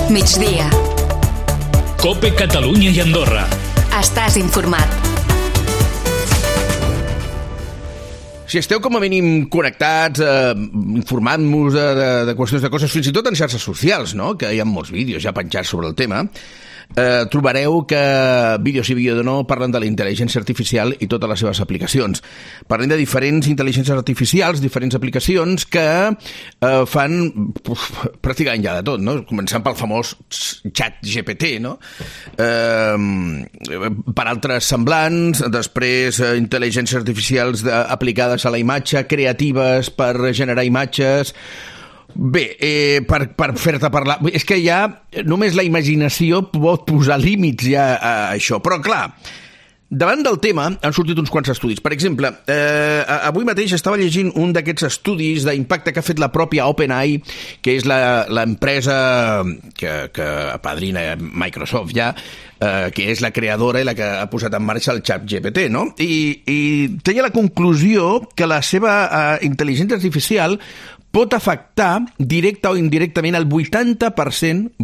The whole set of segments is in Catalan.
Migdia. COPE Catalunya i Andorra. Estàs informat. Si esteu com a mínim connectats, informant-vos de qüestions de coses, fins i tot en xarxes socials, no? Que hi ha molts vídeos ja penjats sobre el tema, trobareu que Vídeo sí, vídeo no parlen de la intel·ligència artificial i totes les seves aplicacions. Parlem de diferents intel·ligències artificials, diferents aplicacions que fan pràcticament ja de tot, no? Començant pel famós xat GPT, no? Per altres semblants, després intel·ligències artificials aplicades a la imatge, creatives per generar imatges. Bé, per fer-te parlar... És que ja només la imaginació pot posar límits ja a això. Però, clar, davant del tema han sortit uns quants estudis. Per exemple, avui mateix estava llegint un d'aquests estudis d'impacte que ha fet la pròpia OpenAI, que és l'empresa que apadrina Microsoft ja, que és la creadora i la que ha posat en marxa el ChatGPT, no? I tenia la conclusió que la seva intel·ligència artificial pot afectar directe o indirectament el 80%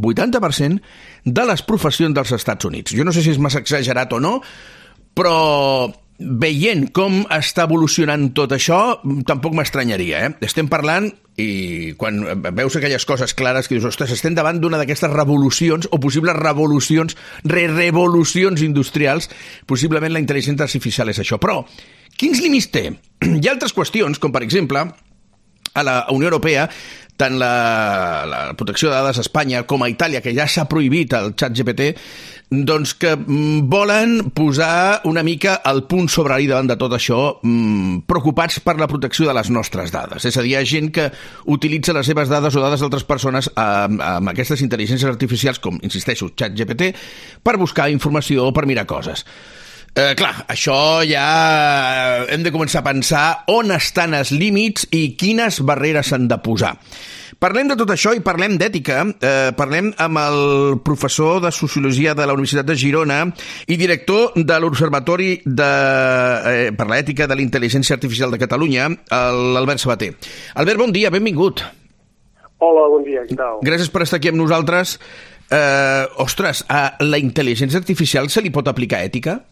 de les professions dels Estats Units. Jo no sé si és massa exagerat o no, però veient com està evolucionant tot això, tampoc m'estranyaria, eh? Estem parlant, i quan veus aquelles coses clares que dius, ostres, estem davant d'una d'aquestes revolucions, o possibles revolucions, revolucions industrials, possiblement la intel·ligència artificial és això. Però, quins límits té? Hi ha altres qüestions, com per exemple, a la Unió Europea, tant la protecció de dades a Espanya com a Itàlia, que ja s'ha prohibit el ChatGPT, doncs que volen posar una mica el punt sobre i davant de tot això, preocupats per la protecció de les nostres dades. És a dir, hi ha gent que utilitza les seves dades o dades d'altres persones amb aquestes intel·ligències artificials, com, insisteixo, ChatGPT, per buscar informació o per mirar coses. Clar, això ja hem de començar a pensar on estan els límits i quines barreres s'han de posar. Parlem de tot això i parlem d'ètica. Parlem amb el professor de Sociologia de la Universitat de Girona i director de l'Observatori per l'Ètica de la Intel·ligència Artificial de Catalunya, l'Albert Sabater. Albert, bon dia, benvingut. Hola, bon dia, què tal? Gràcies per estar aquí amb nosaltres. Ostres, a la intel·ligència artificial se li pot aplicar ètica?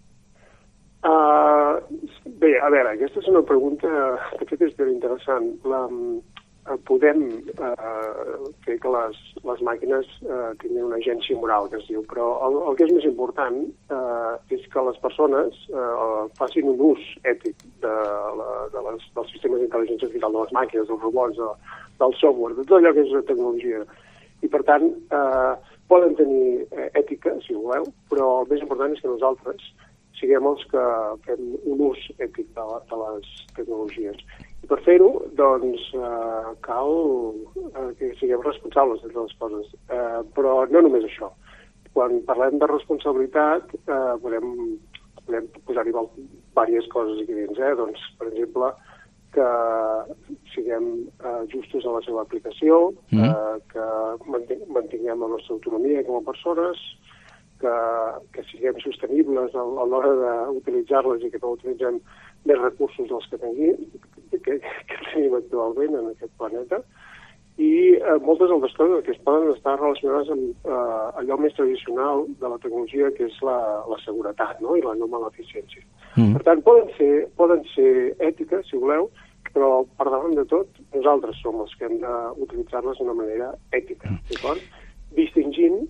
Bé, a veure, aquesta és una pregunta de fet és ben interessant. Podem fer que les màquines tinguin una agència moral, que es diu, però el que és més important és que les persones facin un ús ètic dels sistemes d'intel·ligència artificial, de les màquines, dels robots, del software, de tot allò que és tecnologia. I, per tant, poden tenir ètica, si voleu, però el més important és que nosaltres siguem els que fem un ús ètic de les tecnologies. I per fer-ho, doncs, cal que siguem responsables de les coses. Però no només això. Quan parlem de responsabilitat, podem posar-hi diverses coses aquí dins. Doncs, per exemple, que siguem justos en la seva aplicació, que mantinguem la nostra autonomia com a persones, que siguem sostenibles a l'hora d'utilitzar-les i que no utilitzem més recursos dels que tenim actualment en aquest planeta. I moltes altres coses que es poden estar relacionades amb allò més tradicional de la tecnologia, que és la seguretat, no? I la no maleficència. Per tant, poden ser ètiques, si voleu, però per davant de tot, nosaltres som els que hem d'utilitzar-les d'una manera ètica, d'acord? Distingint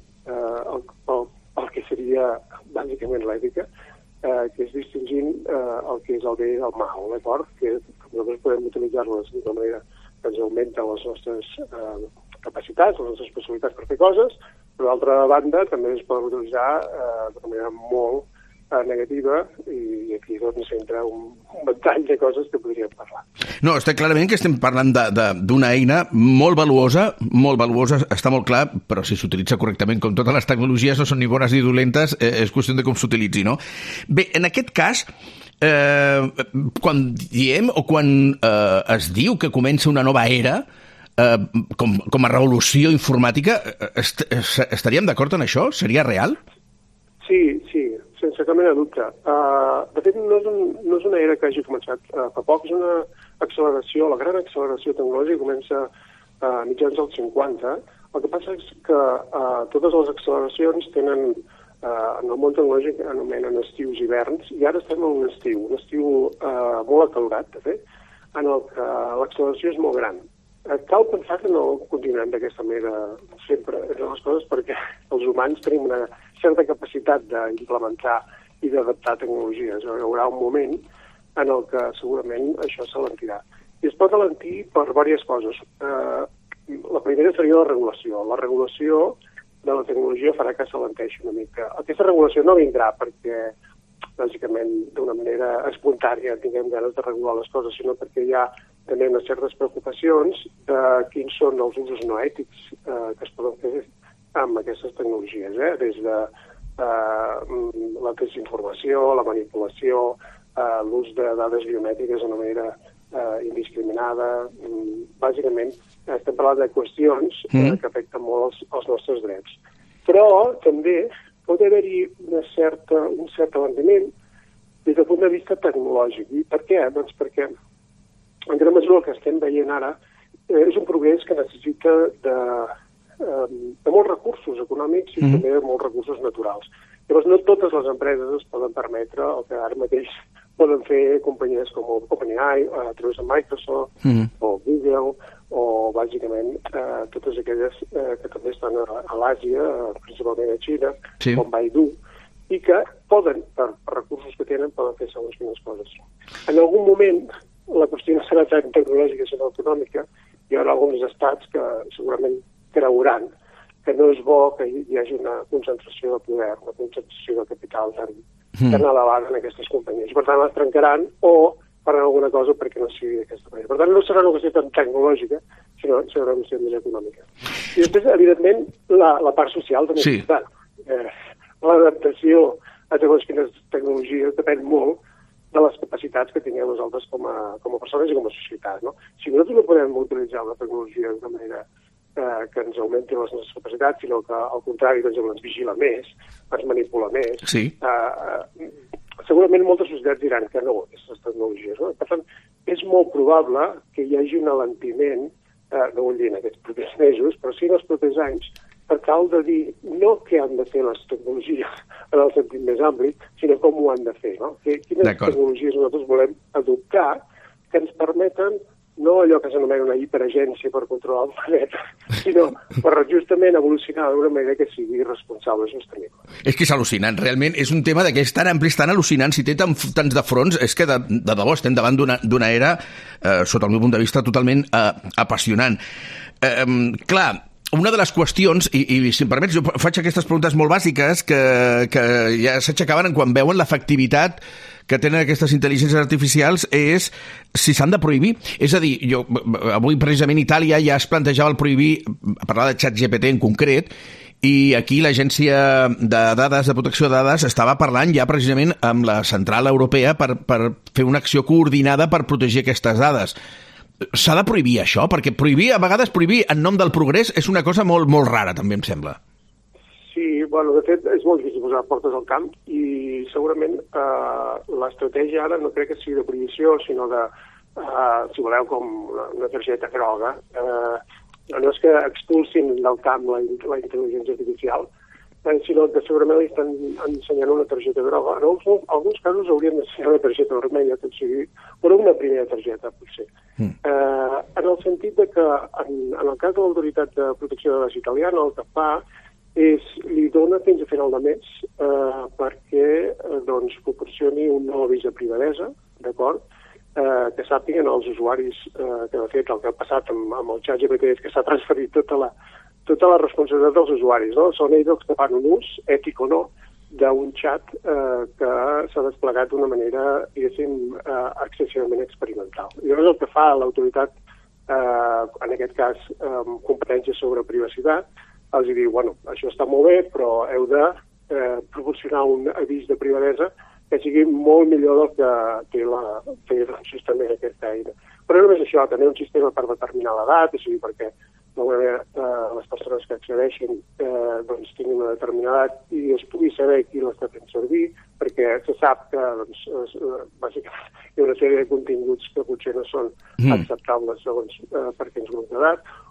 el que seria bàsicament l'ètica, que és distingint el que és el bé del mal, d'acord? Que nosaltres podem utilitzar-les d'una manera que ens augmenta les nostres capacitats, les nostres possibilitats per fer coses, però d'altra banda també es poden utilitzar d'una manera molt negativa, i aquí doncs entra un ventall de coses que podríem parlar. No, està clarament que estem parlant d'una eina molt valuosa, està molt clar, però si s'utilitza correctament, com totes les tecnologies no són ni bones ni dolentes, és qüestió de com s'utilitzi, no? Bé, en aquest cas, quan diem o quan es diu que comença una nova era, com a revolució informàtica, estaríem d'acord en això? Seria real? Sí, sense cap mena de dubte. De fet, no és una era que hagi començat fa poc, és una acceleració, la gran acceleració tecnològica comença a mitjans dels 50, El que passa és que totes les acceleracions tenen, en el món tecnològic anomenen estius i hiverns, i ara estem en un estiu molt acalorat, de fet, en el que l'acceleració és molt gran. Cal pensar que no continuem d'aquesta manera sempre entre les coses, perquè els humans tenim una certa capacitat d'implementar i d'adaptar tecnologies. Hi haurà un moment en el que segurament això s'alentirà. I es pot alentir per diverses coses. La primera seria la regulació. La regulació de la tecnologia farà que s'alenteixi una mica. Aquesta regulació no vindrà perquè, bàsicament, d'una manera espontània tinguem ganes de regular les coses, sinó perquè hi ha també unes certes preocupacions de quins són els usos no ètics que es poden fer amb aquestes tecnologies, des de la desinformació, la manipulació, l'ús de dades biomètriques d'una manera indiscriminada. Bàsicament, estem parlant de qüestions que afecten molt els nostres drets. Però també pot haver-hi un cert alentiment des del punt de vista tecnològic. I per què? Doncs perquè en gran mesura el que estem veient ara és un progrés que necessita de molts recursos econòmics i també de molts recursos naturals. Llavors, no totes les empreses es poden permetre el que ara mateix poden fer companyies com OpenAI, a través de Microsoft, o Google, o bàsicament totes aquelles que també estan a l'Àsia, principalment a Xina, com Baidu, i que poden, per recursos que tenen, poden fer segons quines coses. En algun moment, la qüestió no serà tan tecnològica, sinó econòmica. Hi haurà alguns estats que segurament creuran que no és bo que hi hagi una concentració de poder, una concentració de capital tan elevada en aquestes companyies. Per tant, les trencaran o faran alguna cosa perquè no sigui d'aquesta manera. Per tant, no serà una qüestió tan tecnològica, sinó serà una qüestió més econòmica. I després, evidentment, la part social també és important. L'adaptació a totes quines tecnologies depèn molt de les capacitats que tinguem nosaltres com a persones i com a societat. No? Si nosaltres no podem utilitzar la tecnologia d'una manera que ens augmenti les nostres capacitats, sinó que, al contrari, doncs, ens vigila més, ens manipula més, segurament moltes societats diran que no, aquestes tecnologies. No? Per tant, és molt probable que hi hagi un alentiment, no vull dir en aquests propers mesos, però sí en els propers anys, per tal de dir no què han de fer les tecnologies en el sentit més ampli, sinó com ho han de fer. No? Quines tecnologies nosaltres volem adoptar que ens permeten no allò que s'anomena una hiperagència per controlar el planeta, sinó per justament evolucionar d'una manera que sigui responsable i sostenible. És que és al·lucinant, realment és un tema d'aquests tan amplis, tan al·lucinant, si té tants de fronts, és que de debò estem davant d'una era, sota el meu punt de vista, totalment apassionant. Clar, una de les qüestions, i si em permets, jo faig aquestes preguntes molt bàsiques que ja s'aixecaven quan veuen l'efectivitat que tenen aquestes intel·ligències artificials és si s'han de prohibir. És a dir, avui precisament Itàlia ja es plantejava el prohibir, parlar de ChatGPT en concret, i aquí l'Agència de Dades, de Protecció de Dades, estava parlant ja precisament amb la Central Europea per fer una acció coordinada per protegir aquestes dades. S'ha de prohibir això? Perquè a vegades prohibir en nom del progrés és una cosa molt, molt rara, també em sembla. Sí, bueno, de fet, és molt difícil posar portes al camp i segurament l'estratègia ara no crec que sigui de prohibició, sinó de, si voleu, com una targeta groga. No és que expulsin del camp la intel·ligència artificial, sinó que segurament li estan ensenyant una targeta groga. En alguns casos haurien d'ensenyar una targeta vermella, tot sigui, però una primera targeta, potser. En el sentit de que, en el cas de l'Autoritat de Protecció de Dades italiana, el que fa és li dona fins a final de mes perquè proporcioni un nou avís de privadesa, d'acord? Que sàpiguen els usuaris que, de fet, el que ha passat amb el ChatGPT és que s'ha transferit tota la responsabilitat dels usuaris, no? Són ells els que fan un ús, ètic o no, d'un xat que s'ha desplegat d'una manera, diguéssim, excessivament experimental. I llavors el que fa l'autoritat, en aquest cas, competències sobre privacitat, els diu, bueno, això està molt bé, però heu de proporcionar un avís de privadesa que sigui molt millor del que té justament aquesta eina. Però no només això, també un sistema per determinar l'edat, és a dir, perquè d'alguna manera les persones que accedeixin tinguin una determinada edat i es pugui saber qui l'està fent servir, perquè se sap que bàsicament hi ha una sèrie de continguts que potser no són acceptables segons per quins grups d'edat,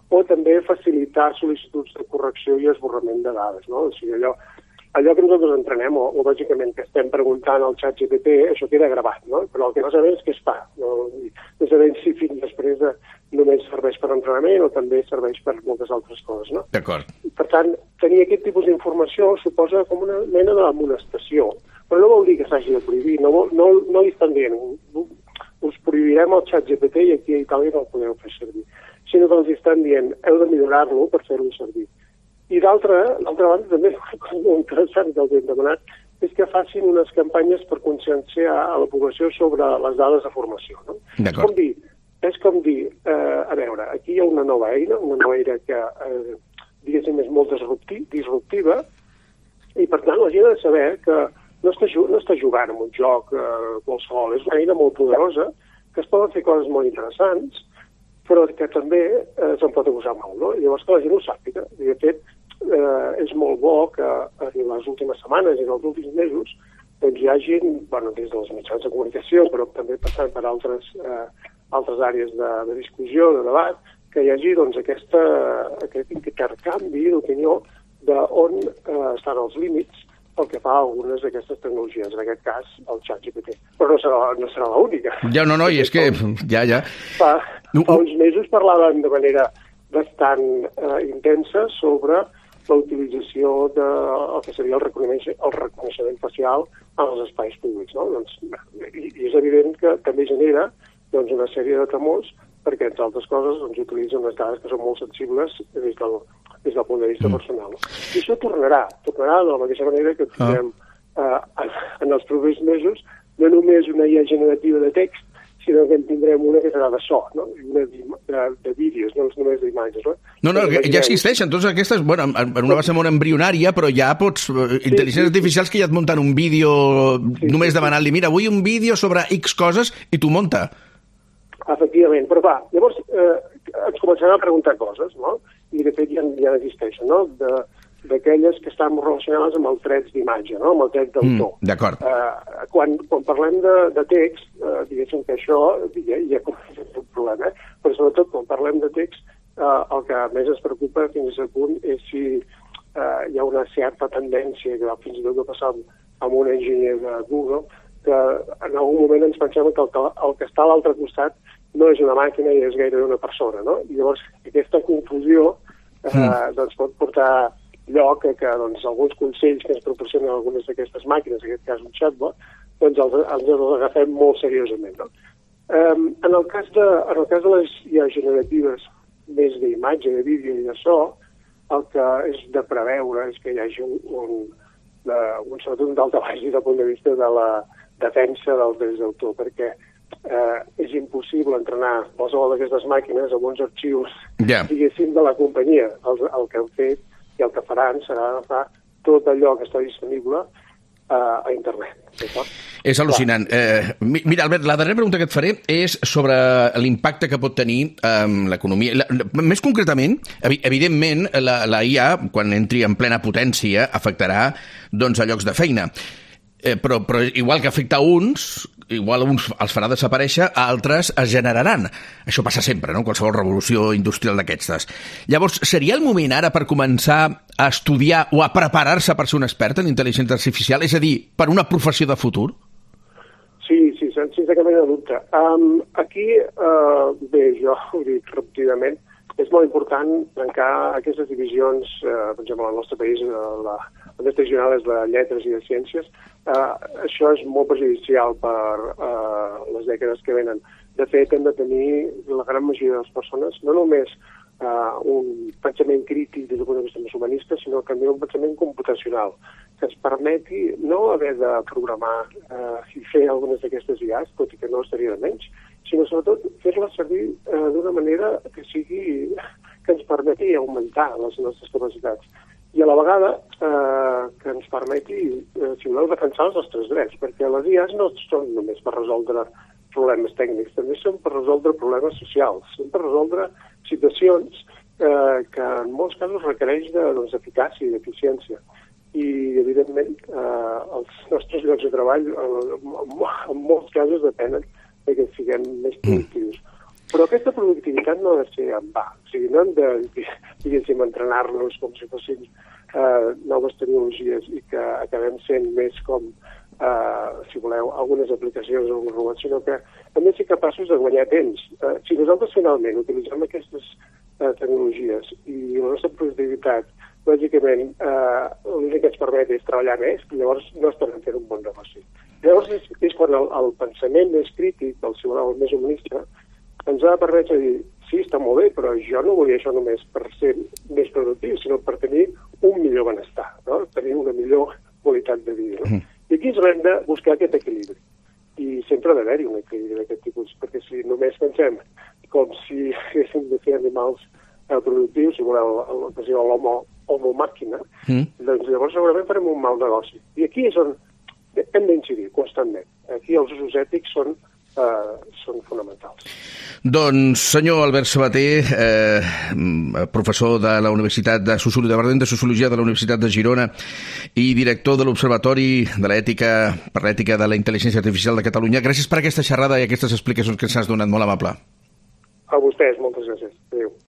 o també facilitar sol·licituds de correcció i esborrament de dades, no? O sigui, allò que nosaltres entrenem, o bàsicament que estem preguntant al ChatGPT, això queda gravat, no? Però el que no sabem és què es fa. No sabem si fins després només serveix per entrenament o també serveix per moltes altres coses, no? D'acord. Per tant, tenir aquest tipus d'informació suposa com una mena d'amonestació, però no vol dir que s'hagi de prohibir, no li estan dient us prohibirem el ChatGPT i aquí a Itàlia no el podeu fer servir, sinó que els estan dient heu de millorar-lo per fer-lo servir. I d'altra banda, també una cosa molt interessant que els hem demanat és que facin unes campanyes per conscienciar a la població sobre les dades de formació. No? És com dir, a veure, aquí hi ha una nova eina que, diguéssim, és molt disruptiva, i per tant la gent ha de saber que no està jugant en un joc qualsevol, és una eina molt poderosa, que es poden fer coses molt interessants, però que també se'n pot abusar molt, no? Llavors que la gent ho sàpiga. I de fet, és molt bo que en les últimes setmanes i en els últims mesos doncs hi hagi, des dels mitjans de comunicació, però també passant per altres àrees de discussió, de debat, que hi hagi doncs, aquest intercanvi d'opinió d'on estan els límits pel que fa a algunes d'aquestes tecnologies, en aquest cas el ChatGPT. Però no serà l'única. No, i és que ja. Fa uns mesos parlàvem de manera bastant intensa sobre la utilització del que seria el reconeixement facial en els espais públics. No? I és evident que també genera una sèrie de temors perquè, entre altres coses, utilitzen unes dades que són molt sensibles des del punt de vista personal. No? I això tornarà de la mateixa manera que tindrem en els propers mesos no només una IA generativa de text, sinó que en tindrem una que serà de so, no? I una de vídeos, no només d'imatges. No, ja existeixen totes aquestes, en una base molt embrionària, però ja pots, intel·ligències artificials que ja et munten un vídeo només demanant-li, mira, vull un vídeo sobre X coses, i t'ho munta. Efectivament, però va, llavors ens començarem a preguntar coses, no? I de fet ja existeixen, no? D'aquelles que estan relacionades amb els drets d'imatge, no? Amb el dret d'autor. D'acord. Quan parlem de text, diguéssim que això ja comença a ser un problema, però sobretot quan parlem de text, el que més ens preocupa fins a punt és si hi ha una certa tendència, que fins i tot va passar amb un enginyer de Google, que en algun moment ens pensem que el que està a l'altre costat no és una màquina i és gairebé una persona, no? I llavors aquesta confusió pot portar lloc que alguns consells que ens proporcionen algunes d'aquestes màquines, en aquest cas un chatbot, ens els agafem molt seriosament. No? En el cas de les IA generatives més d'imatge, de vídeo i de so, el que és de preveure és que hi hagi sobretot un daltabaix des del punt de vista de la defensa dels drets d'autor, perquè és impossible entrenar qualsevol d'aquestes màquines amb uns arxius, diguéssim, de la companyia. El que han fet i el que faran serà agafar tot allò que està disponible a internet. És al·lucinant. Mira, Albert, la darrera pregunta que et faré és sobre l'impacte que pot tenir l'economia. Més concretament, evidentment, la IA, quan entri en plena potència, afectarà a llocs de feina. Però igual que afecta uns, igual uns els farà desaparèixer, altres es generaran. Això passa sempre, no?, qualsevol revolució industrial d'aquestes. Llavors, seria el moment ara per començar a estudiar o a preparar-se per ser un expert en intel·ligència artificial? És a dir, per una professió de futur? Sí, sense cap mena de dubte. Aquí, bé, jo ho dic ràpidament, és molt important trencar aquestes divisions, per exemple, al nostre país, la més regional és de lletres i de ciències. Això és molt perjudicial per les dècades que venen. De fet, hem de tenir la gran majoria de les persones, no només un pensament crític des del punt de vista més humanista, sinó també un pensament computacional, que ens permeti no haver de programar i fer algunes d'aquestes IAs, tot i que no estaria de menys, sinó sobretot fer-les servir d'una manera que ens permeti augmentar les nostres capacitats. I a la vegada que ens permeti, si voleu, defensar els nostres drets, perquè les IAs no són només per resoldre problemes tècnics, també són per resoldre problemes socials, són per resoldre situacions que en molts casos requereix d'eficàcia i d'eficiència. I, evidentment, els nostres llocs de treball en molts casos depenen que siguem més productius. Però aquesta productivitat no ha de ser en va. O sigui, no hem de, diguéssim, entrenar-nos com si fossin noves tecnologies i que acabem sent més com, si voleu, algunes aplicacions o alguns robots, sinó que també ser capaços de guanyar temps. Si nosaltres finalment utilitzem aquestes tecnologies i la nostra productivitat, lògicament, l'únic que ens permet és treballar més, llavors no estarem fent un bon negoci. Llavors és quan el pensament més crític, el més humanista, ens ha de permetre dir, sí, està molt bé, però jo no volia això només per ser més productiu, sinó per tenir un millor benestar, no? Tenir una millor qualitat de vida. No? I aquí ens hem de buscar aquest equilibri. I sempre ha d'haver-hi un equilibri d'aquest tipus, perquè si només pensem com si haguéssim de fer animals productius, si voleu, l'homo màquina, doncs llavors segurament farem un mal negoci. I aquí és on hem d'incidir constantment. Aquí els usos ètics són fonamentals. Doncs, senyor Albert Sabater, professor de la Universitat de Sociologia de la Universitat de Girona i director de l'Observatori de l'Ètica per l'Ètica de la Intel·ligència Artificial de Catalunya, gràcies per aquesta xerrada i aquestes explicacions que ens has donat, molt amable. A vostès, moltes gràcies. Adéu.